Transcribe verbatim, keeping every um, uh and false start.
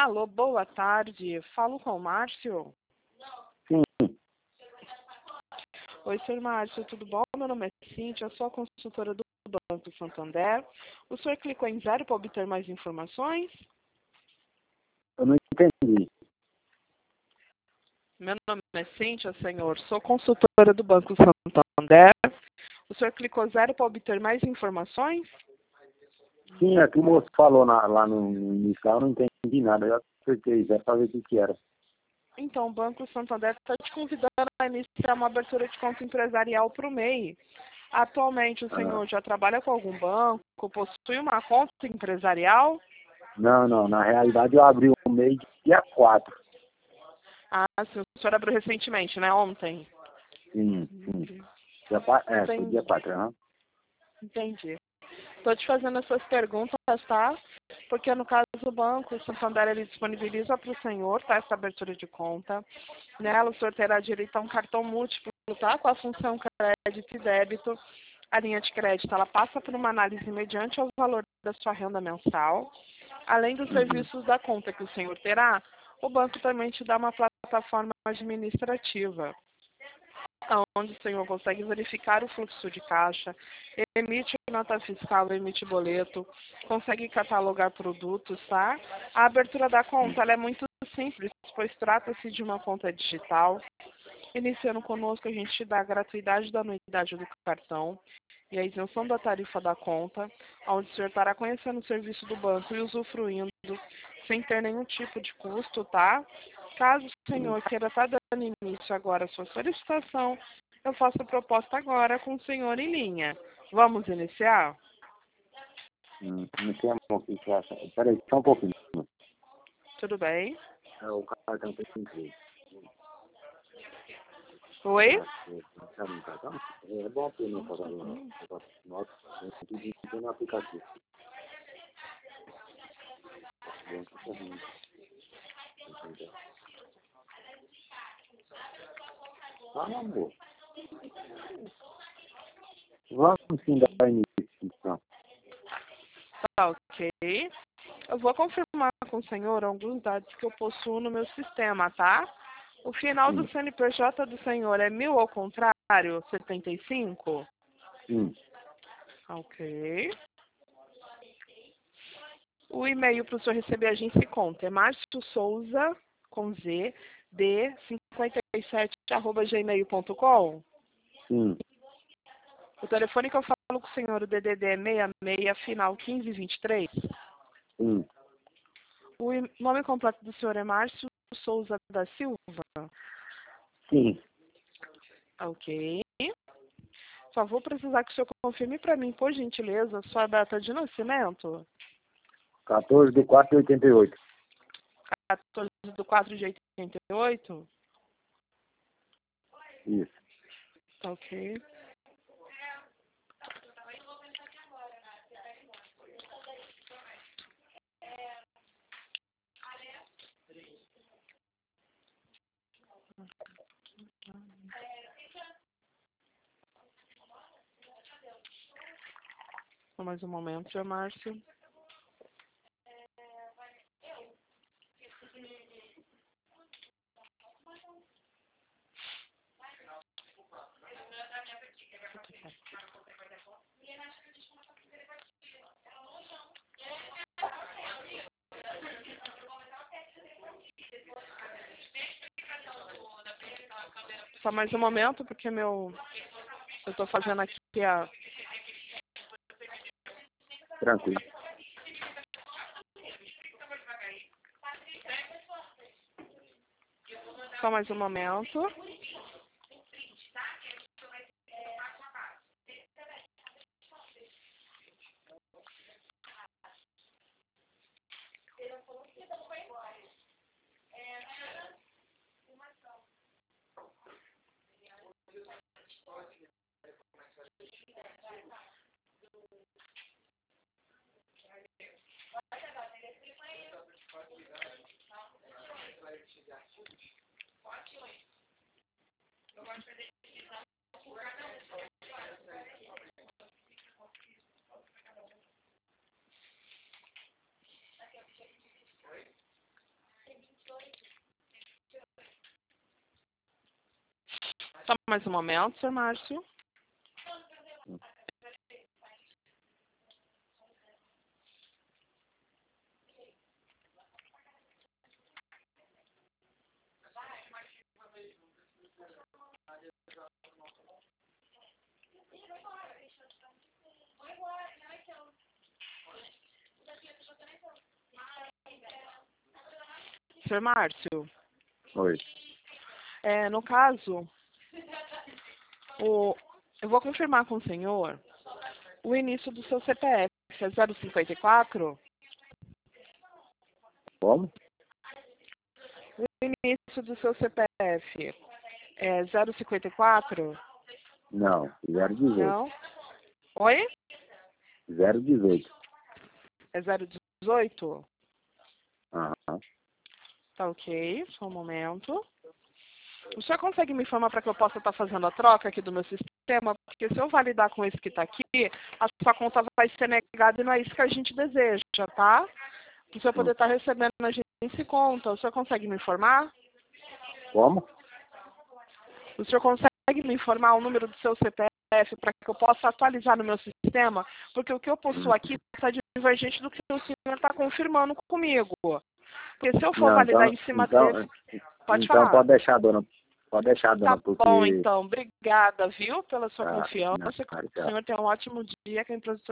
Alô, boa tarde. Falo com o Márcio. Sim. Oi, senhor Márcio, tudo bom? Meu nome é Cíntia, eu sou a consultora do Banco Santander. O senhor clicou em zero para obter mais informações? Eu não entendi. Meu nome é Cíntia, senhor. Sou consultora do Banco Santander. O senhor clicou zero para obter mais informações? Sim, aqui o moço falou na, lá no início, eu não entendi nada. Eu acertei zero para ver o que que era. Então, o Banco Santander está te convidando a iniciar uma abertura de conta empresarial para o M E I. Atualmente, o Ah, senhor já trabalha com algum banco? Possui uma conta empresarial? não, não. Na realidade, eu abri o mês dia quatro. Ah, sim, o senhor abriu recentemente, né? Ontem. Sim, sim. Dia quatro, é, foi Entendi. dia quatro, aham. Entendi. Estou te fazendo essas perguntas, tá? Porque no caso do banco, o Santander ele disponibiliza para o senhor, tá? Essa abertura de conta. Nela, o senhor terá direito a um cartão múltiplo, tá? Com a função crédito e débito. A linha de crédito, ela passa por uma análise mediante ao valor da sua renda mensal. Além dos Uhum. serviços da conta que o senhor terá, o banco também te dá uma plataforma administrativa, onde o senhor consegue verificar o fluxo de caixa, emite nota fiscal, emite boleto, consegue catalogar produtos, tá? A abertura da conta ela é muito simples, pois trata-se de uma conta digital. Iniciando conosco, a gente te dá a gratuidade da anuidade do cartão e a isenção da tarifa da conta, onde o senhor estará conhecendo o serviço do banco e usufruindo sem ter nenhum tipo de custo, tá? Caso o senhor queira estar dando início agora à sua solicitação, eu faço a proposta agora com o senhor em linha. Vamos iniciar? Hum, não sei o que que acha. Peraí, só um pouquinho. Tudo bem? É o cartão que eu entrei. Oi? Ah, sabe o cartão? É bom ter no cartão. Nossa, tudo isso no aplicativo. Banco também. Ah, amor. Vamos sim dar início, então. Tá, ok. Eu vou confirmar com o senhor alguns dados que eu possuo no meu sistema, tá? O final do Sim, C N P J do senhor é mil ao contrário, setenta e cinco? sim. Ok. O e-mail para o senhor receber a gente conta é Márcio Souza, com Z, D, cinquenta e sete, arroba gmail ponto com. Sim, O telefone que eu falo com o senhor, o D D D é sessenta e seis, final quinze vinte e três. sim, O e- nome completo do senhor é Márcio Souza da Silva. sim. Ok. Só vou precisar que o senhor confirme para mim, por gentileza, sua data de nascimento. quatorze de quatro de oitenta e oito. quatorze de quatro de oitenta e oito. Isso. Ok. Só mais um momento, senhor Márcio. Só mais um momento, porque meu... eu estou fazendo aqui a... Tranquilo. Só mais um momento. Só mais um momento, senhor Márcio. senhor Márcio. Oi. É, no caso, o, eu vou confirmar com o senhor o início do seu C P F. É zero cinquenta e quatro? Como? O início do seu C P F é zero cinquenta e quatro? Não, zero dezoito. Não? Oi? zero dezoito. É zero dezoito? Aham. Tá ok, só um momento. O senhor consegue me informar para que eu possa estar fazendo a troca aqui do meu sistema? Porque se eu validar com esse que está aqui, a sua conta vai ser negada e não é isso que a gente deseja, tá? Para o senhor poder estar recebendo a agência e conta, o senhor consegue me informar? Como? O senhor consegue me informar o número do seu C P F para que eu possa atualizar no meu sistema? Porque o que eu possuo aqui está divergente do que o senhor está confirmando comigo. Porque se eu for Não, validar então, em cima então, desse... Pode então falar. pode deixar, dona. Pode deixar, dona, Tá porque... bom, então. Obrigada, viu, pela sua Tá, confiança. não, Que o senhor tenha um ótimo dia, que a empresa